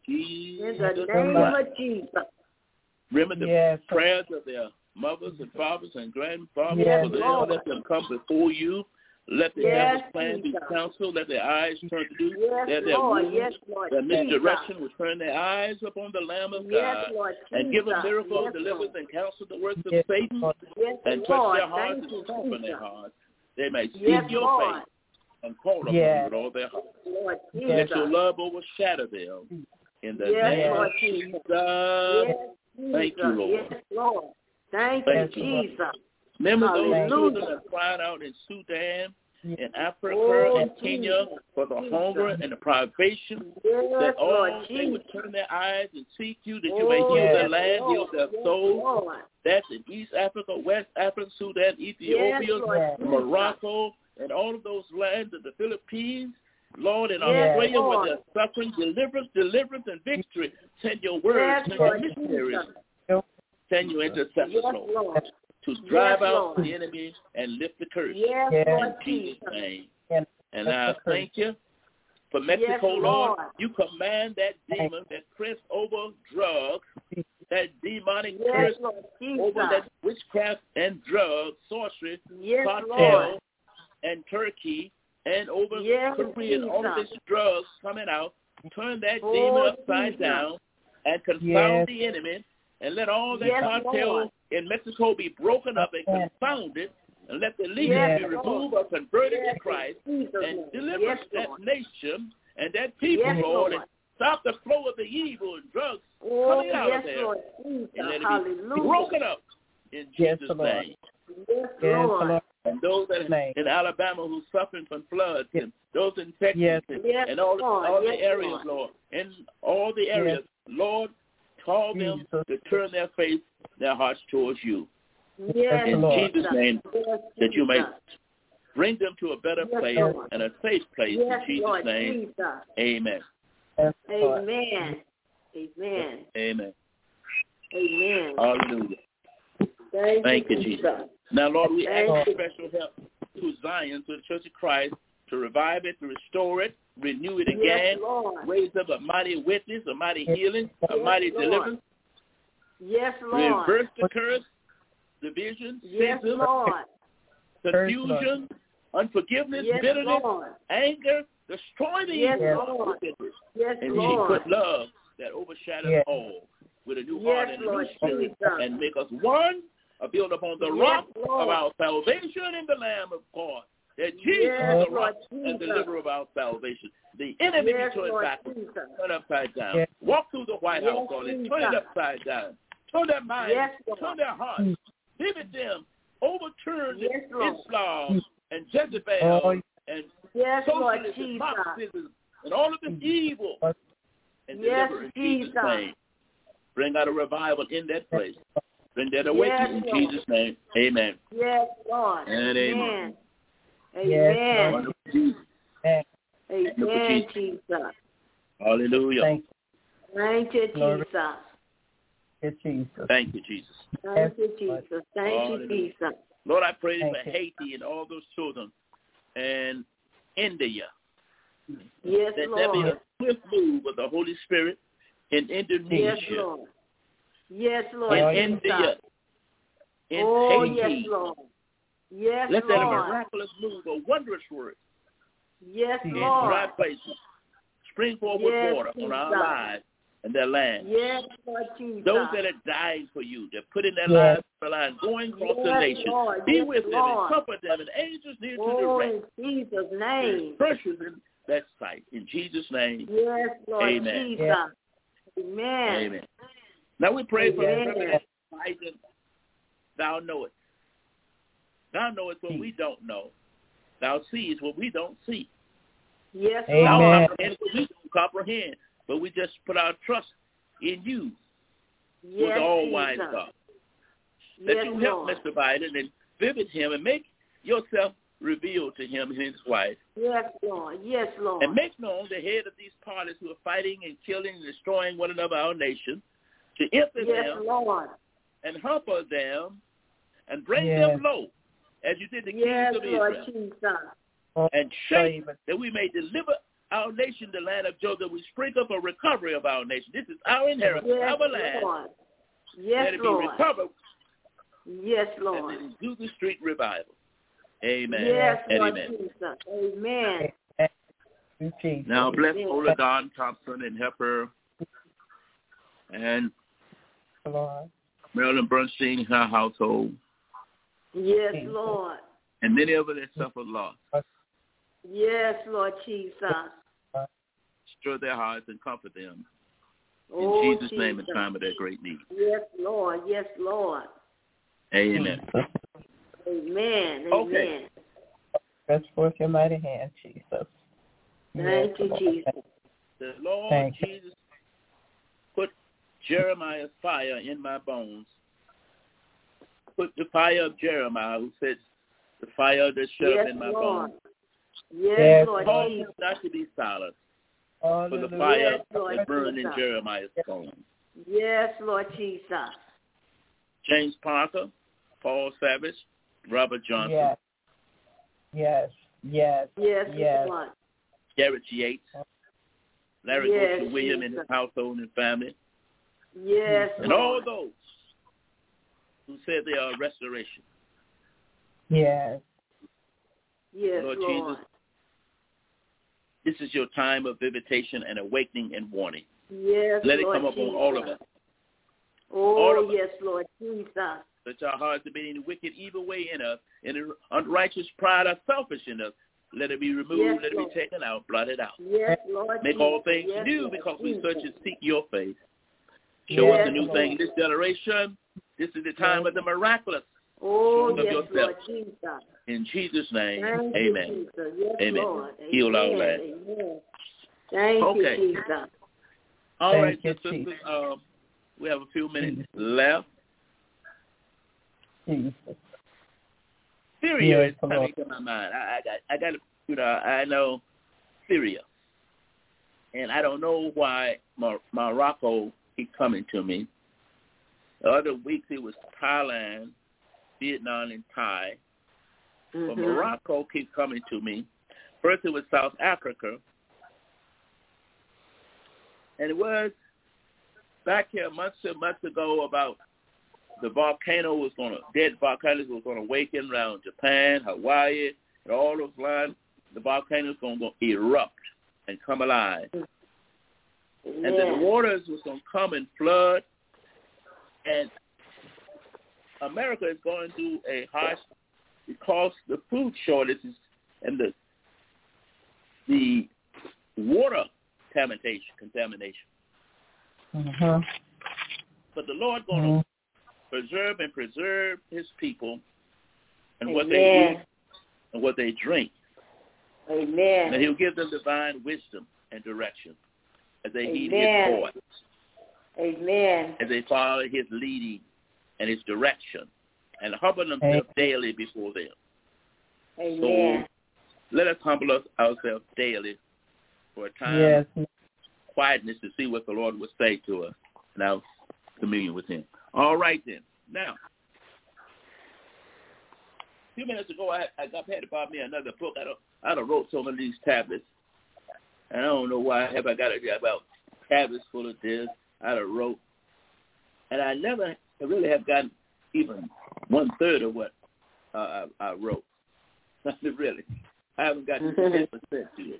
Jesus In the name of Jesus. Remember the Yes. prayers of their mothers and fathers and grandfathers. Yes, For them, Lord. let them come before you. Let the Yes, devil's plan be Jesus. counseled. Let their eyes turn to you. Yes, Let their Lord. wounds, Yes, Lord. their Jesus. misdirection will turn their eyes upon the Lamb of Yes, God. Lord. And give them Jesus. miracles, Yes, deliverance, Lord. and counsel the works of Yes, Satan. Lord. Yes, And touch Lord. their hearts Thank and you, soften their Jesus. hearts. They may seek Yes, your Lord. face and call upon Yes. you with all their heart. Lord Let Jesus. your love overshadow them. In the Yes, name Lord of Jesus. Jesus. Yes, Thank you, Jesus. Lord. Yes, Lord. Thank Thank you, you, Lord. Jesus. Remember those Hallelujah. children that cried out in Sudan, in Africa, Oh, in Kenya, Jesus. for the hunger and the privation, Yes, that all Lord they Jesus. would turn their eyes and seek you, that you may heal yes, their land, heal Lord. their Yes, soul. Lord. That's in East Africa, West Africa, Sudan, Ethiopia, Yes, Lord Yes. Jesus. Morocco, and all of those lands of the Philippines. Lord, in Yes, Australia, Lord. where they're suffering deliverance, and victory. Send your words, Yes, send your Lord missionaries, Jesus. send your intercessors, Yes, Lord, Lord. to drive Yes, out Lord. the enemy and lift the curse. Yes, Yes. Lord In Jesus' Jesus. name. Yes. And I That's the thank you for Mexico, Yes, Lord. Lord. You command that demon that pressed over drugs, that demonic Yes, curse Lord Jesus. over that witchcraft and drugs, sorcery, Yes, cartel, Lord. and Turkey, and over Yes, Korea, and all of Jesus. these drugs coming out. Turn that Oh, demon upside Jesus. down and confound Yes. the enemy, and let all the Yes, cartel Lord. in Mexico be broken up and Yes. confounded, and let the leaders Yes, be Lord. removed or converted Yes, to Christ, Jesus' and name. deliver Yes, that Lord. nation and that people, Yes, Lord, and Lord. stop the flow of the evil and drugs Oh, coming out yes, of there, Lord Jesus. and let it be Hallelujah. broken up in Yes, Jesus' Lord. name. Yes, Yes, Lord. Lord. And those that Name. in Alabama who's suffering from floods, Yes. and those in Texas, Yes. Yes, and all Lord. the Yes, areas, Lord, in all the areas, Lord, call them Jesus. to turn their face, their hearts towards you. Yes, In Lord. Jesus' name, Yes, that you may Jesus. bring them to a better Yes, place Lord. and a safe place. Yes, In Jesus' Lord name, Jesus. amen. Yes, Lord. Amen. Amen. Amen. Amen. Hallelujah. Thank you, Jesus. Now, Lord, we ask Thank for you. special help to Zion, to the Church of Christ, to revive it, to restore it, renew it Yes, again, Lord. raise up a mighty witness, a mighty Yes. healing, a Yes, mighty Lord. deliverance, Yes, Lord. reverse the curse, division, Yes, schism, Lord. confusion, unforgiveness, Yes, bitterness, Lord. anger, destroy the Yes, evil Lord. wickedness, Yes, and Lord. put love that overshadows Yes. all with a new Yes, heart and a Lord new spirit, Jesus. and make us one, build upon the Yes, rock Lord. of our salvation in the Lamb of God. That Jesus Yes, is the rock Lord and Jesus. deliverer of our salvation. The enemy Yes, be turned Lord backwards, Jesus. turn upside down. Yes. Walk through the White Yes, House, Lord, and Jesus. turn it upside down. Turn their minds, Yes, Lord. turn their hearts, pivot them, overturn Yes, Lord. Islam and Jezebel Oh, and Yes, Lord socialism, Jesus. Marxism, and all of this evil, and Yes, deliver in Jesus' Jesus. name. Bring out a revival in that place. Bring that Yes, awakening in Lord. Jesus' name. Amen. Yes, Lord. And amen. Yes, Amen. Wonderful Jesus. Amen. Amen, Jesus. Hallelujah. Thank Thank you, Glory. Jesus. you, Jesus. Thank you, Jesus. Thank you, Jesus. Thank you, Hallelujah. Jesus. Lord, I pray Thank for you. Haiti and all those children and India. Yes, That there be Lord. a swift move of the Holy Spirit in Indonesia, Yes, Lord. Yes, Lord. in Jesus. India, in Oh, Haiti. yes, Lord. Yes, Let that Lord. miraculous move, a wondrous work Yes, in Lord. dry places, spring forth Yes, with water on our Jesus. lives and their land. Yes, Lord Jesus. Those that are dying for you, they're putting their Yes. lives on the line, going across the Yes, nation. Lord. Be Yes, with them Lord. and comfort them, and angels near to Oh, direct in Jesus' their name. precious in that sight. In Jesus' name, Yes, Lord Amen. Jesus. Yes. Amen. amen. Now we pray for Amen. President Biden. Thou knowest. Thou knowest what we don't know. Thou seest what we don't see. Yes, Amen. Thou Lord. comprehend what we don't comprehend. But we just put our trust in you, who's Yes, the all-wise Jesus. God. That Yes, you help Lord. Mr. Biden and visit him and make yourself revealed to him and his wife. Yes, Lord. Yes, Lord. And make known the head of these parties who are fighting and killing and destroying one another, our nation, to enter Yes, them Lord. and humble them and bring Yes. them low, as you did the Yes, kings of Lord Israel, Jesus. Oh, and shake David. that we may deliver our nation, the land of Joseph. We sprinkle for recovery of our nation. This is our inheritance, yes, our land. Lord. Yes, Let it Lord. be recovered. Yes, Lord. And then do the street revival. Amen. Yes, and Lord amen. Jesus. Amen. Jesus. Now bless Amen. Ola Don Thompson and help her, and Lord. Marilyn Bernstein, her household, Yes, Lord. and many of them that suffered loss. Yes, Lord Jesus. Stir their hearts and comfort them. In Oh, Jesus' name, in time of their great need. Yes, Lord. Yes, Lord. Amen. Amen. Okay. Amen. Stretch forth your mighty hand, Jesus. Thank you, Jesus. The Lord Thank you. Jesus put Jeremiah's fire in my bones. Put the fire of Jeremiah, who said, the fire that shut Yes, up in my Lord. bones. Yes, Yes, Lord Cause Jesus. us not to be silent for the Hallelujah. fire Yes, Lord that burned in Jesus. Jeremiah's bones. Yes, Lord Jesus. James Parker, Paul Savage, Robert Johnson, Yes. Yes. Yes. Yes, Yes. Lord. Garrett Yates, Larry Yes, Goshen William and his Jesus. household and family, Yes, and all Lord. those who said they are restoration. Yes. Yes, Lord Lord. Jesus, this is your time of visitation and awakening and warning. Yes, Let it Lord come upon Jesus. all of us. Oh, all of us. yes, Lord Jesus. Let our hearts be any wicked, evil way in us, any unrighteous pride or selfish in us. Let it be removed, Yes, let it Lord. be taken out, blotted out. Yes, Lord Make Jesus. all things Yes, new Lord because we Jesus. search and seek your face. Show us Yes, a new Lord. thing in this generation. This is the time Yes. of the miraculous. Oh, Show us yes, yourself. Lord Jesus. In Jesus' name, Thank amen. you, Jesus. Yes, Amen. Lord. Heal our Amen. land. Amen. Thank Okay. you, Jesus. All Thank right, you, sisters, Jesus. we have a few minutes left. Jesus. Syria Yes, is coming Lord. to my mind. I got, I know Syria, and I don't know why Morocco keep coming to me. The other weeks it was Thailand, Vietnam, and Thai. But Morocco keep coming to me. First it was South Africa, and it was back here months and months ago about the dead volcanoes was going to awaken around Japan, Hawaii, and all those lands. The volcanoes going to erupt and come alive. Amen. And then the waters was going to come and flood. And America is going through a harsh, because the food shortages and the water contamination. Mm-hmm. But the Lord going to preserve his people and what they eat and what they drink. Amen. And he'll give them divine wisdom and direction as they heed his voice, Amen. as they follow his leading and his direction, and humble themselves daily before them. Amen. So let us humble ourselves daily for a time Yes. of quietness to see what the Lord would say to us in our communion with him. All right, then. Now, a few minutes ago, I had about me another book. I done wrote some of these tablets, and I don't know why I got about tablets full of this. I done wrote, and I never really have gotten even 1/3 of what I wrote. Really, I haven't gotten 10% to it.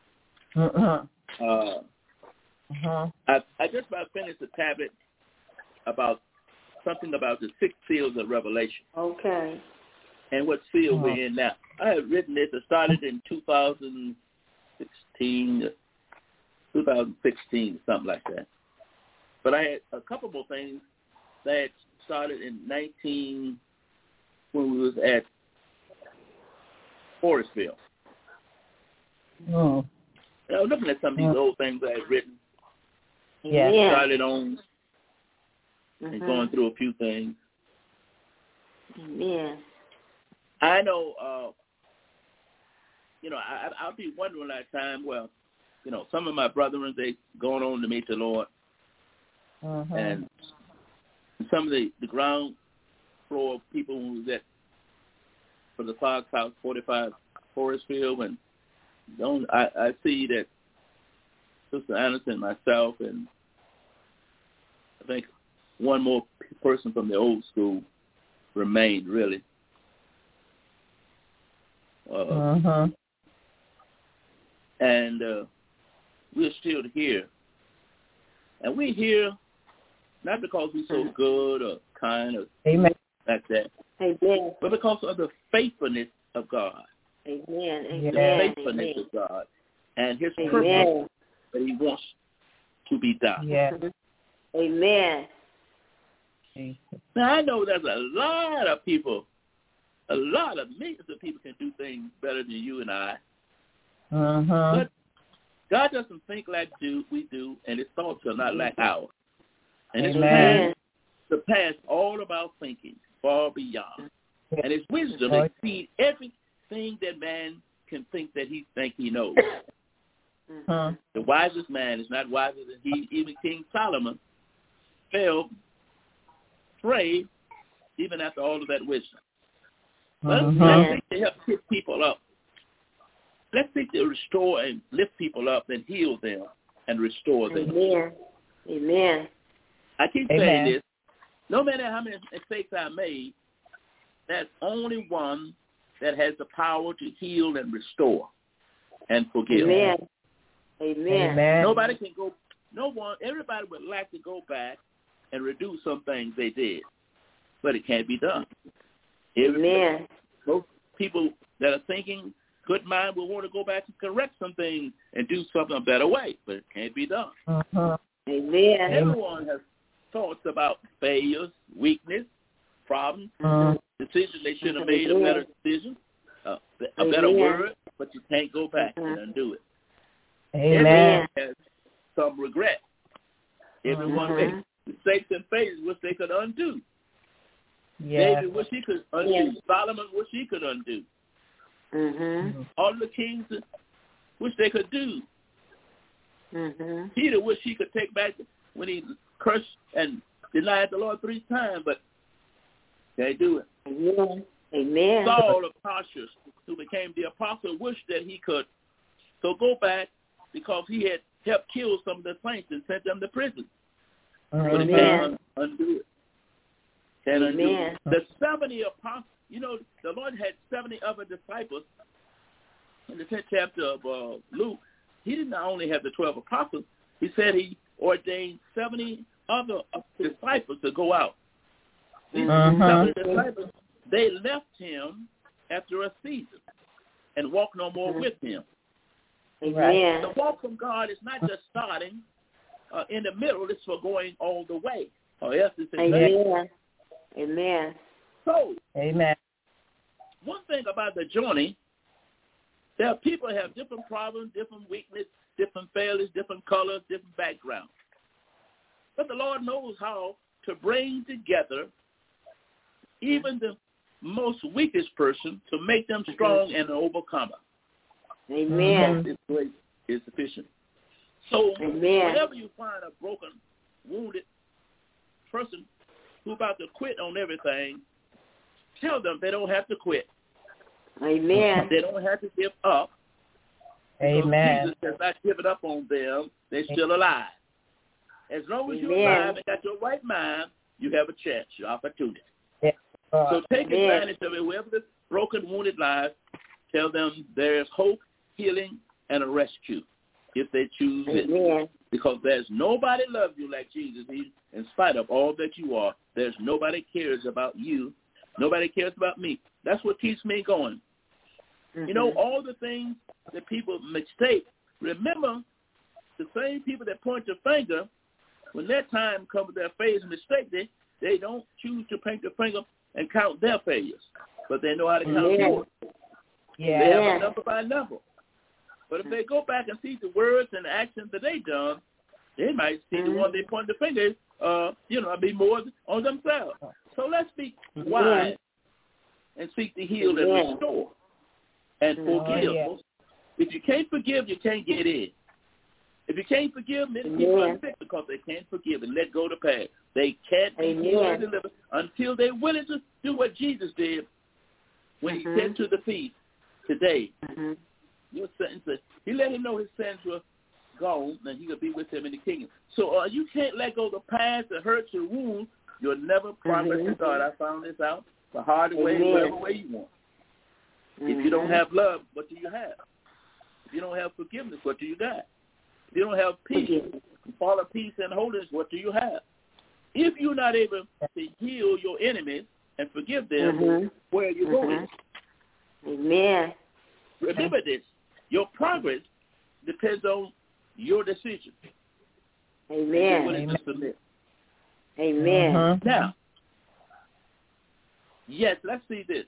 I just about finished a tablet about something about the 6 seals of Revelation. Okay. And what seal we're in now. I have written this. It started in 2016, something like that. But I had a couple more things that started in when we was at Forestville. Oh. And I was looking at some of these old things I had written. Yeah. Started on and going through a few things. Amen. I know, I'll be wondering at times, well, some of my brethren, they going on to meet the Lord. And some of the ground floor people who was at for the Fox House 45 Forestville, and I see that Sister Anderson, myself, and I think one more person from the old school remained, really. And we're still here. And we're here not because we're so good or kind or Amen. like that, Amen. but because of the faithfulness of God. Amen. The Amen. faithfulness of God and his Amen. purpose that he wants to be done. Yeah. Amen. Now, I know there's a lot of people, a lot of millions of people can do things better than you and I. But God doesn't think like we do, and his thoughts are not like ours. And his plans surpass all of our thinking, far beyond. And his wisdom exceeds everything that man can think that he think he knows. The wisest man is not wiser than he. Even King Solomon fell prey even after all of that wisdom. Let's seek to help pick people up. Let's seek to restore and lift people up and heal them and restore them. Amen. Amen. I keep saying this. No matter how many mistakes I made, there's only one that has the power to heal and restore and forgive. Amen. Amen. Amen. Nobody can go, everybody would like to go back and redo some things they did, but it can't be done. Amen. Most people that are thinking good mind will want to go back and correct some things and do something a better way, but it can't be done. Amen. Everyone has thoughts about failures, weakness, problems, decisions they should have made, a better decision, a better word, but you can't go back and undo it. Amen. Everyone has some regret. Everyone makes mistakes and failures which they could undo. David wish he could undo. Solomon wish he could undo. All the kings wish they could do. Peter wish he could take back when he cursed and denied the Lord 3 times, but can't do it. Amen. Saul of Tarsus, who became the apostle, wished that he could go back because he had helped kill some of the saints and sent them to prison. But he can't undo it. Can't undo it. The 70 apostles, the Lord had 70 other disciples. In the 10th chapter of Luke, he did not only have the 12 apostles, he said he ordained 70 other disciples to go out. These 70 disciples, they left him after a season and walked no more with him. Amen. The walk from God is not just starting in the middle, it's for going all the way. Or else it's Amen. So, Amen. one thing about the journey, there are people that have different problems, different weaknesses, different failures, different colors, different backgrounds. But the Lord knows how to bring together even the most weakest person to make them strong and an overcomer. Amen. His grace is sufficient. So whenever you find a broken, wounded person who's about to quit on everything, tell them they don't have to quit. Amen. They don't have to give up. Amen. Jesus has not given up on them. They're still alive. As long as you're alive and got your right mind, you have a chance, your opportunity. So take advantage of it. Wherever the broken, wounded lies, tell them there is hope, healing, and a rescue if they choose it. Because there's nobody loves you like Jesus. In spite of all that you are, there's nobody cares about you. Nobody cares about me. That's what keeps me going. All the things that people mistake, remember, the same people that point the finger, when their time comes with their failures and mistakes, they don't choose to point the finger and count their failures, but they know how to count yours. They have a number by number. But if they go back and see the words and the actions that they done, they might see the one they point the finger, be more on themselves. So let's be wise and seek to heal and restore and forgive. If you can't forgive, you can't get in. If you can't forgive, many people are sick because they can't forgive and let go of the past. They can't be healed and delivered until they're willing to do what Jesus did when he said to the thief, today, your sentence, he let him know his sins were gone, and he will be with him in the kingdom. So you can't let go of the past, the hurts, the wounds. You'll never progress in God. I found this out the hard way, whatever way you want. If you don't have love, what do you have? If you don't have forgiveness, what do you got? If you don't have peace, follow peace and holiness, what do you have? If you're not able to heal your enemies and forgive them, where are you going? Amen. Remember this. Your progress depends on your decision. Amen. Amen. Now, yes, let's see this.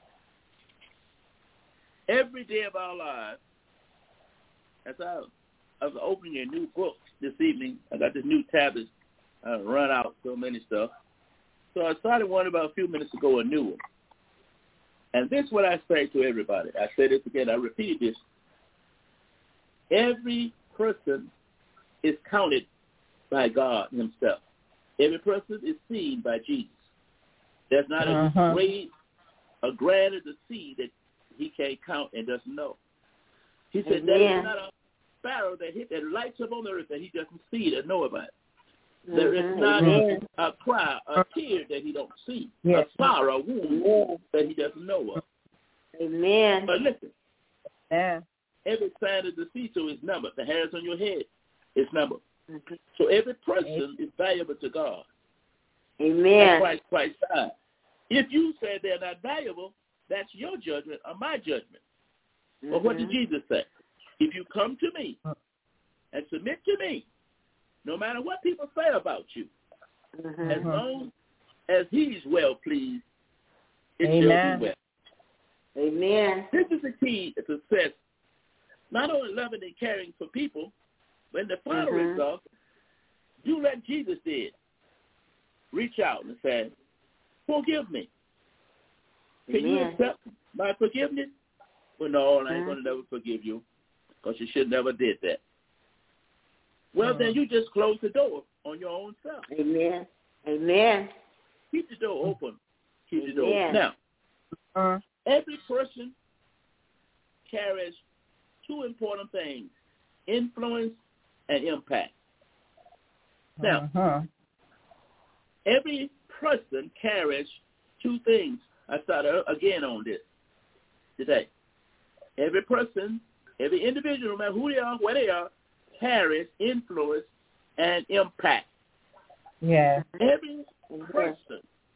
Every day of our lives, as I was opening a new book this evening, I got this new tablet, run out so many stuff. So I started one about a few minutes ago, a new one. And this is what I say to everybody. I say this again, I repeat this. Every person is counted by God himself. Every person is seen by Jesus. There's not a grain of the seed that he can't count and doesn't know. He said there is not a sparrow that lights up on the earth that he doesn't see or know about. There is not a cry, a tear that he don't see, a sorrow, a wound that he doesn't know of. Amen. But listen, every sign of the seesaw is numbered. The hairs on your head is numbered. So every person is valuable to God. Amen. That's Christ died. If you say they're not valuable, that's your judgment or my judgment. But what did Jesus say? If you come to me and submit to me, no matter what people say about you, as long as he's well pleased, it shall be well. Amen. This is the key to success. Not only loving and caring for people, but in the final result, do like Jesus did. Reach out and say, forgive me. Can you accept my forgiveness? Well, no, I ain't going to never forgive you because you should never did that. Well, then you just close the door on your own self. Amen. Amen. Keep the door open. Keep the door open. Now, every person carries two important things, influence and impact. Now, every person carries two things. I started again on this today. Every person, every individual, no matter who they are, where they are, carries influence and impact. Yeah. Every person,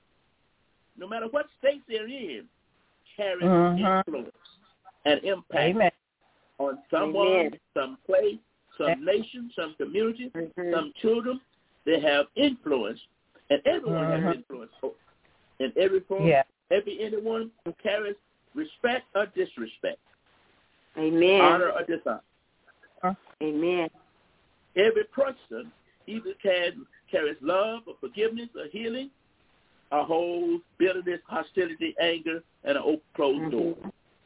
no matter what state they're in, carries influence and impact on someone, some place, some nation, some community, some children. They have influence, and everyone has influence. In every form, anyone carries respect or disrespect, honor or dishonor. Amen. Every person either carries love or forgiveness or healing, or holds bitterness, hostility, anger, and an open closed door.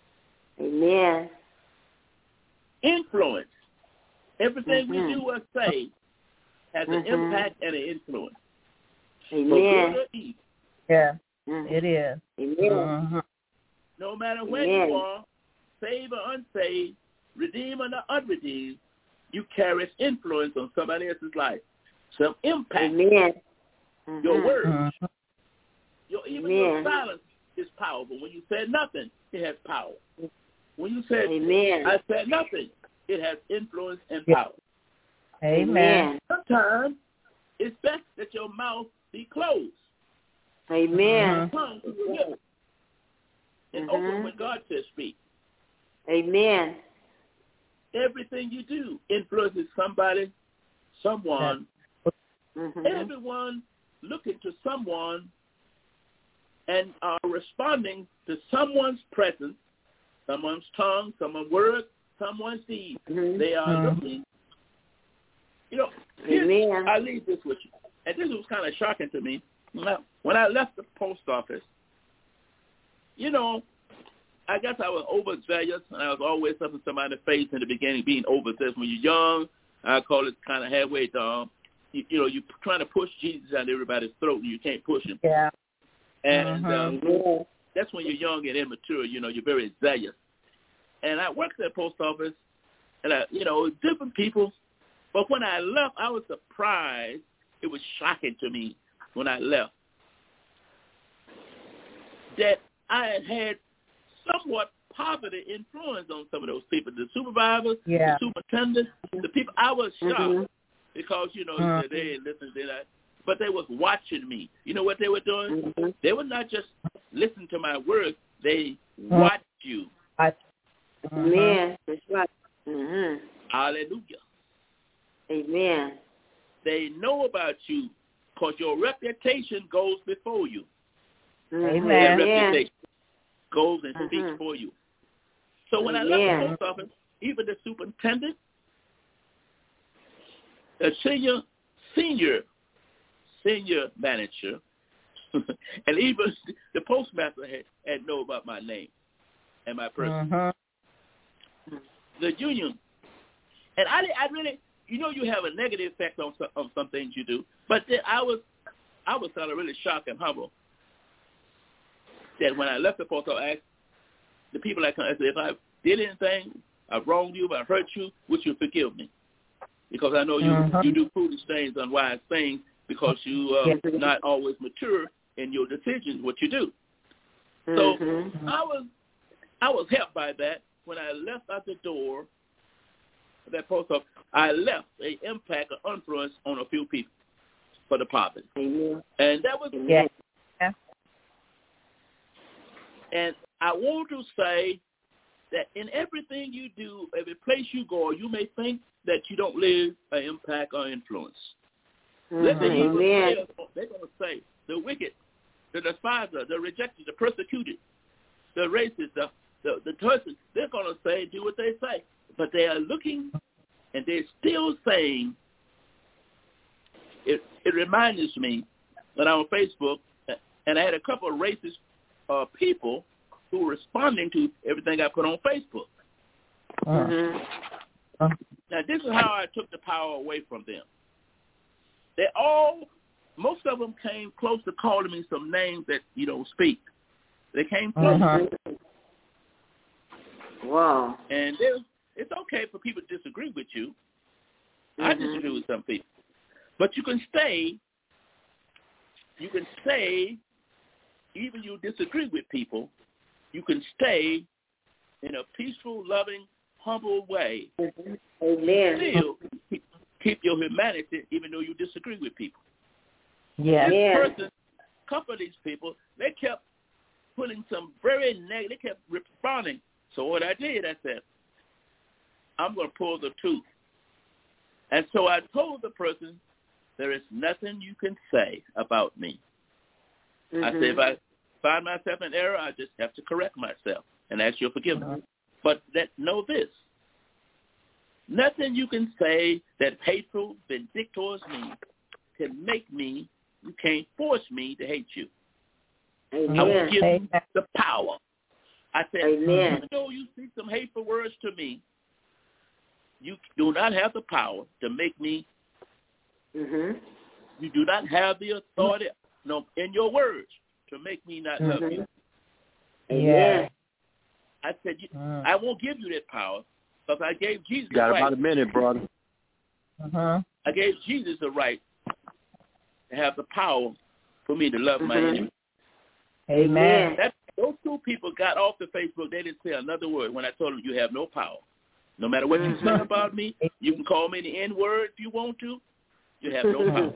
Amen. Influence. Everything we do or say has an impact and an influence. Amen. For good or evil. Yeah, it is. Amen. No matter where you are, saved or unsaved, redeemed or unredeemed, you carry influence on somebody else's life. Some impact. Amen. Your words. Your silence is powerful. When you say nothing, it has power. When you say, I said nothing, it has influence and power. Amen. Sometimes it's best that your mouth be closed. Amen. Tongue is healing. And open when God says speak. Amen. Everything you do influences somebody, someone. Everyone looking to someone and are responding to someone's presence, someone's tongue, someone's word, someone's deed. They are looking. You know, I leave this with you. And this was kind of shocking to me. When I left the post office, you know, I guess I was overzealous, and I was always something somebody face in the beginning, being overzealous. When you're young, I call it kind of halfway down. You know, you're trying to push Jesus down everybody's throat, and you can't push him. Yeah. And that's when you're young and immature. You know, you're very zealous. And I worked at the post office, and, different people, But when I left, I was surprised. It was shocking to me when I left that I had somewhat positive influence on some of those people, the supervisors, the superintendents, the people. I was shocked because, you know, they didn't listen to that, but they was watching me. You know what they were doing? They were not just listening to my words. They watched you. Amen. That's right. Hallelujah. Amen. They know about you because your reputation goes before you. Amen. That reputation goes and speaks for you. So when I left the post office, even the superintendent, the senior manager, and even the postmaster had know about my name and my person. The union, and I really, you know, you have a negative effect on some things you do, but then I was kind of really shocked and humble that when I left the post, I asked the people that come, I said, if I did anything, I wronged you, if I hurt you, would you forgive me? Because I know you do foolish things, unwise things, because you are not always mature in your decisions, what you do. So I was helped by that. When I left out the door of that post office, I left an impact, an influence on a few people for the positive. And that was And I want to say that in everything you do, every place you go, you may think that you don't leave an impact or influence. Let the evil players, they're going to say, the wicked, the despiser, the rejected, the persecuted, the racist, the person, they're going to say, do what they say. But they are looking, and they're still saying, it reminds me when I was on Facebook, and I had a couple of racist people who were responding to everything I put on Facebook. Now, this is how I took the power away from them. Most of them came close to calling me some names that you don't speak. They came close. Wow. And it's okay for people to disagree with you. I disagree with some people. But you can say, even you disagree with people, you can stay in a peaceful, loving, humble way. Still keep your humanity, even though you disagree with people. This person, a couple of these people, they kept putting some very negative, they kept responding. So what I did, I said, I'm going to pull the tooth. And so I told the person, there is nothing you can say about me. I said, if I find myself in error, I just have to correct myself and ask your forgiveness. But know this. Nothing you can say that hateful, vindictive towards me can make me, you can't force me to hate you. I will give you the power. I said, even though you speak some hateful words to me, you do not have the power to make me, you do not have the authority in your words to make me not love you. I said, I won't give you that power because I gave Jesus the right. Got about a minute, brother. I gave Jesus the right to have the power for me to love my enemy. Amen. Those two people got off the Facebook. They didn't say another word when I told them you have no power. No matter what you say about me, you can call me the N-word if you want to. You have no power.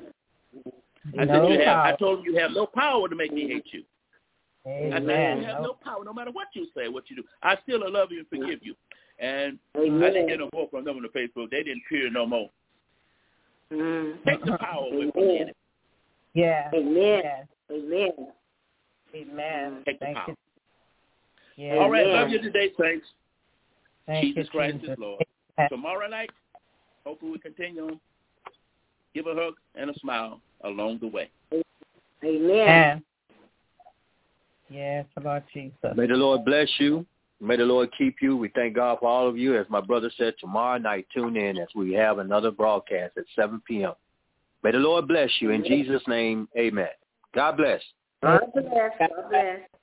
I told them you have no power to make me hate you. I said you have no power no matter what you say, what you do. I still love you and forgive you. And I didn't get no more from them on the Facebook. They didn't peer no more. Take the power away from the enemy. Amen. Take the Thank power. you. All right, love you today, thanks. Jesus Christ Jesus. is Lord. Tomorrow night, hopefully we continue on. Give a hug and a smile along the way. Amen. Yes, Lord Jesus. May the Lord bless you. May the Lord keep you. We thank God for all of you. As my brother said, tomorrow night, tune in as we have another broadcast at 7 p.m. May the Lord bless you. In Jesus' name, amen. God bless. God bless. God bless.